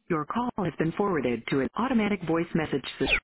Your call has been forwarded to an automatic voice message system.